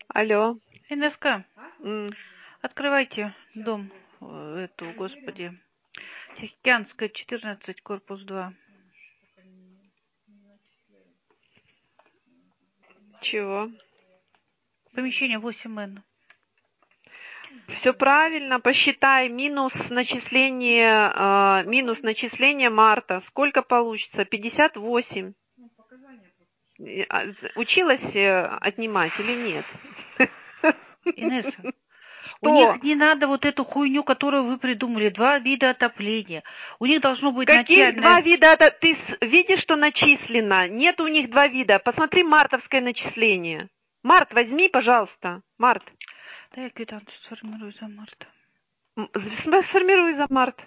Алло. НСК, М. открывайте дом, господи, Тихоокеанская, 14, корпус 2. Чего? Помещение 8Н. Все правильно, посчитай минус начисление марта. Сколько получится? 58. Училась отнимать или нет? Инесса, у Что? них не надо вот эту хуйню, которую вы придумали, 2 вида отопления. У них должно быть Каких начальное... 2 вида? Ты видишь, что начислено? Нет у них 2 вида. Посмотри мартовское начисление. Март возьми, пожалуйста. Март. Да, я квитанцию сформирую за март. Сформируй за март.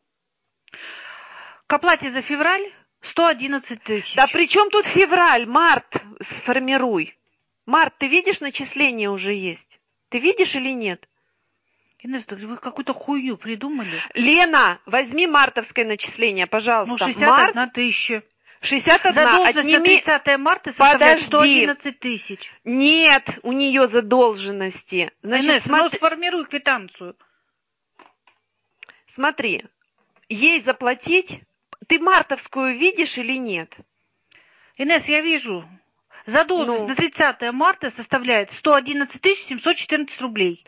К оплате за февраль 111 тысяч. Да при чем тут февраль? Март сформируй. Март, ты видишь, начисление уже есть? Ты видишь или нет? Инесса, вы какую-то хуйню придумали. Лена, возьми мартовское начисление, пожалуйста. Ну, 61 тысяча. 61, Задолженность отними... на 30 марта составляет Подожди. 111 тысяч. Нет, у нее задолженности. Значит, Инесса, ну сформируй квитанцию. Смотри, ей заплатить... Ты мартовскую видишь или нет? Инесса, я вижу. Задолженность на 30 марта составляет 111 714 рублей.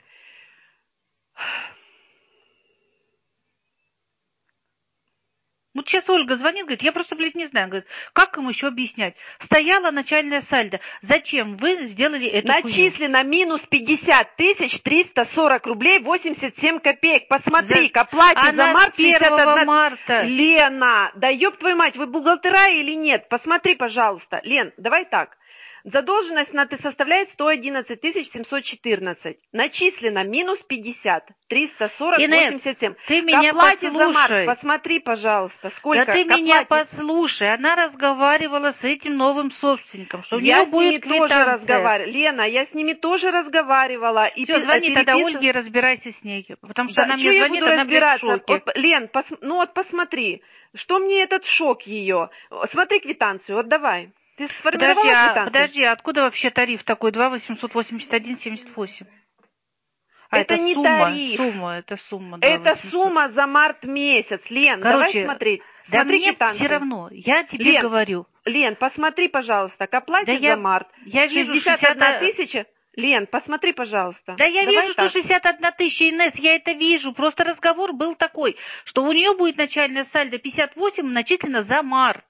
Вот сейчас Ольга звонит, говорит, я просто, блядь, не знаю. Говорит, как им еще объяснять? Стояла начальная сальдо. Зачем вы сделали эту хуйню? Начислено минус 50 340 рублей 87 копеек. Посмотри, к оплате за март 1 марта. Лена, да ёб твою мать, вы бухгалтера или нет? Посмотри, пожалуйста. Лен, давай так. Задолженность составляет 111 714. Начислено минус 50, 340, Инесс, 87. ты меня послушай. За март, послушай. посмотри, пожалуйста, сколько. Да ты меня послушай. Она разговаривала с этим новым собственником, что у нее будет квитанция. Тоже разговаривала. Лена, я с ними тоже разговаривала. И все, звони тогда Ольге и разбирайся с ней. Потому что она мне звонит, она, блядь, в шоке. Вот, Лен, посмотри, что мне этот шок ее. Смотри квитанцию, вот давай. Ты сформировала квитанцию? Подожди, откуда вообще тариф такой 2 881 78? Это не тариф. Это сумма. Это сумма за март месяц, Лен. Короче, давай смотреть. Да мне все равно, я тебе говорю. Лен, посмотри, пожалуйста, к оплате за март. Я вижу 61 тысяча. Лен, посмотри, пожалуйста. Да я вижу, что 61 тысяча, Инесс, я это вижу. Просто разговор был такой, что у нее будет начальная сальдо 58, начислено за март.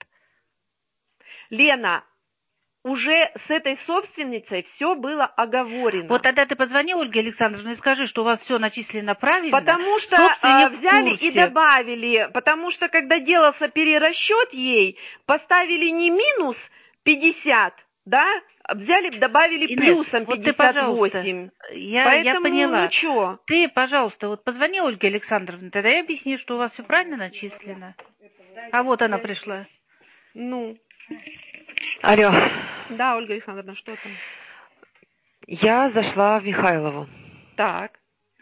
Лена, уже с этой собственницей все было оговорено. Вот тогда ты позвони Ольге Александровне и скажи, что у вас все начислено правильно. Потому что взяли и добавили, потому что когда делался перерасчет ей, поставили не минус 50, да, взяли, добавили Инесс, плюсом 58. Вот ты, пожалуйста, я поняла. Ну что? Ты, пожалуйста, вот позвони Ольге Александровне, тогда я объясню, что у вас все правильно начислено. А вот она пришла. Ну. Алло. Да, Ольга Александровна, что там? Я зашла в Михайлову. Так.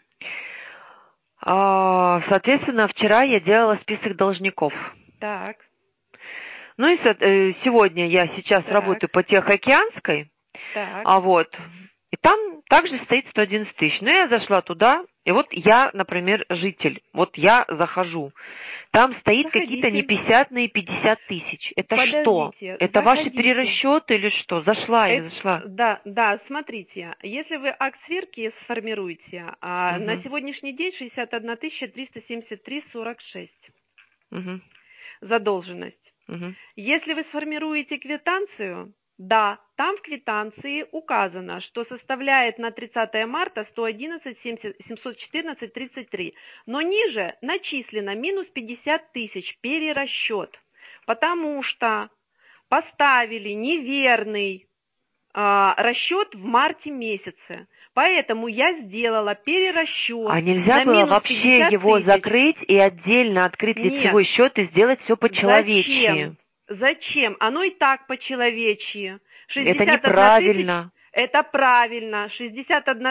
Соответственно, вчера я делала список должников. Так. Ну и сегодня я сейчас работаю по Тихоокеанской. Так. И там также стоит 111 тысяч. Но я зашла туда, и вот я, например, житель. Вот я захожу. Там стоит какие-то неписятные 50 тысяч. Это что? Это ваши перерасчеты или что? Я зашла. Да, смотрите. Если вы акт сверки сформируете, на сегодняшний день 61 373,46. Задолженность. Если вы сформируете квитанцию, да, там в квитанции указано, что составляет на 30 марта 111 714 33, но ниже начислено минус 50 тысяч перерасчет, потому что поставили неверный расчет в марте месяце. Поэтому я сделала перерасчет. А нельзя было вообще его закрыть и отдельно открыть лицевой счет и сделать все по-человечьи? Зачем? Оно и так по-человечьи. Это неправильно. Это правильно. 61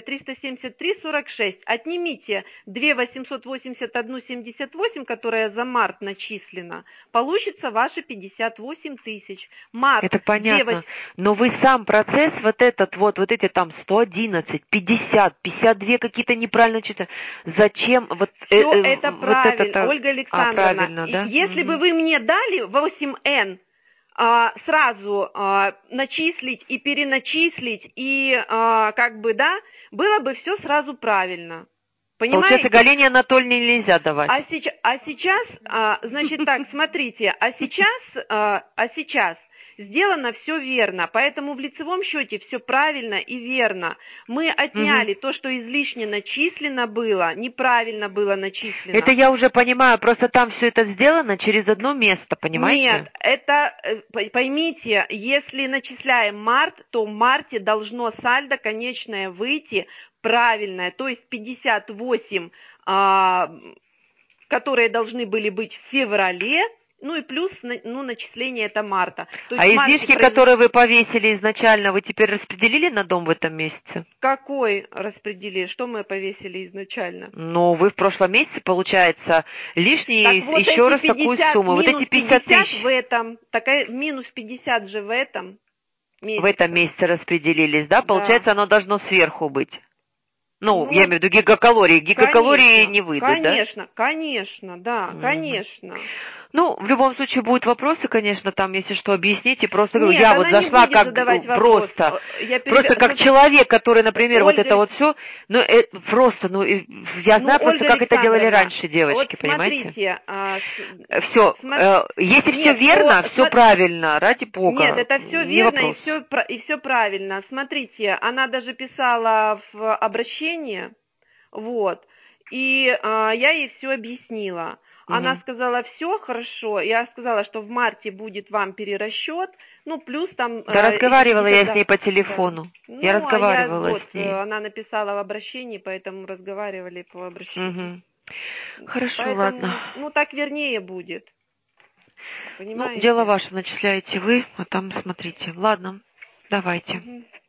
373,46. Отнимите 2 881,78, которая за март начислена. Получится ваши 58 тысяч. Март. Это понятно. Но вы сам процесс вот эти там 111, 50, 52 какие-то неправильно читали. Зачем? Все это правильно, Ольга Александровна. Правильно, да? Если бы вы мне дали 8N, сразу начислить и переначислить, и было бы все сразу правильно. Понимаете? Получается, Галине Анатольевне нельзя давать. А сейчас, значит так, смотрите, сейчас сделано все верно, поэтому в лицевом счете все правильно и верно. Мы отняли то, что излишне начислено было, неправильно было начислено. Это я уже понимаю, просто там все это сделано через одно место, понимаете? Нет, это, поймите, если начисляем март, то в марте должно сальдо конечное выйти правильное, то есть 58, которые должны были быть в феврале, ну и плюс начисление это марта. То есть излишки, которые вы повесили изначально, вы теперь распределили на дом в этом месяце? Какой распределили? Что мы повесили изначально? Ну, вы в прошлом месяце, получается, лишние вот еще раз такую сумму. Вот эти 50 тысяч. В этом, минус 50 же в этом месяце. В этом месяце распределились, да? Получается, оно должно сверху быть. Ну, я имею в виду гигакалории. Гигакалории не выйдут, конечно, да? Конечно, да, конечно. Ну, в любом случае будут вопросы, конечно, там, если что, объясните. Просто говорю, Нет, я вот зашла как просто как человек, который, например, Ольга... вот это вот все, ну, я знаю просто, как это делали раньше девочки, вот понимаете? Смотрите, все, если все верно, все правильно, ради Бога. Нет, это все верно и все правильно. Смотрите, она даже писала в обращении, вот, и я ей все объяснила. Она сказала, все хорошо. Я сказала, что в марте будет вам перерасчет. Ну, плюс там... Да, разговаривала я с ней по телефону. Да. Я разговаривала с ней. Она написала в обращении, поэтому разговаривали по обращению. Хорошо, поэтому, ладно. Ну, так вернее будет. Понимаете? Ну, дело ваше, начисляете вы, а там смотрите. Ладно, давайте.